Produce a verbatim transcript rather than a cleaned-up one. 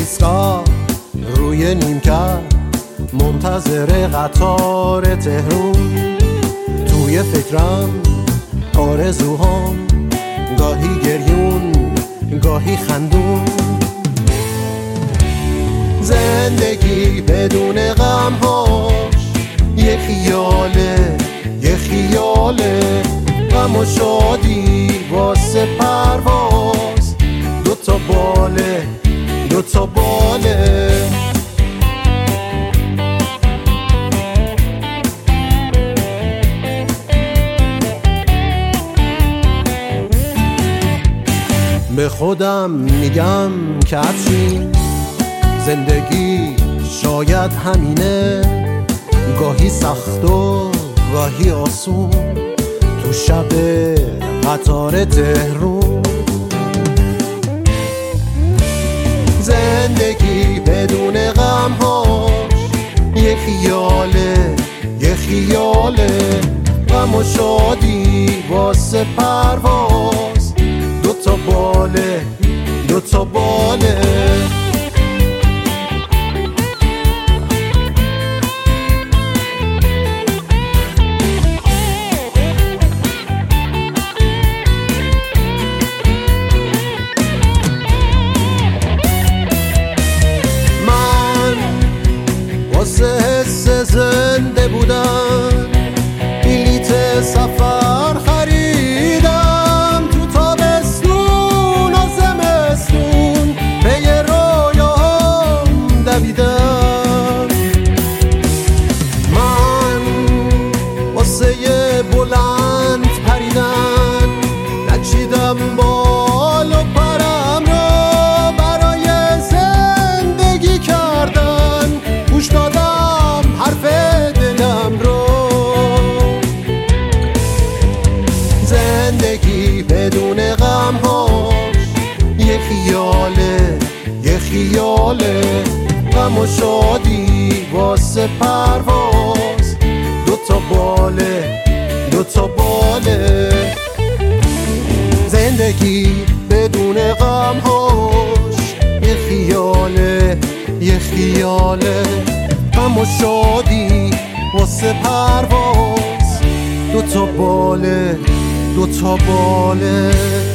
ایستگاه روی نیمکت منتظر قطار تهرون. توی فکرم آرزوهام گاهی گریون گاهی خندون. زندگی بدون غمهاش یه خیاله یه خیاله، غم و شادی واسه پرواز، دوتا باله دوتا باله. به خودم میگم که افشین زندگی شاید همینه، گاهی سخت و گاهی آسون تو شب قطار تهرون. زندگی بدون غمهاش یه خیاله یه خیاله، غم و شادی واسه پرواز، دوتا باله دوتا باله. واسه حس زنده بودن بلیت سفر خریدم، تو تابستون و زمستون پی رویاهام دویدم. من واسه یه بلند پریدن نچیدم بال و پرم رو، برای زندگی کردن گوش دادم حرف دلم رو. زندگی بدون غمهاش یه خیاله یه خیاله، غم و شادی واسه پرواز، دوتا باله دوتا باله. زندگی بدون غمهاش یه خیاله یه خیاله، غم و شادی واسه پرواز، دوتا باله دوتا باله.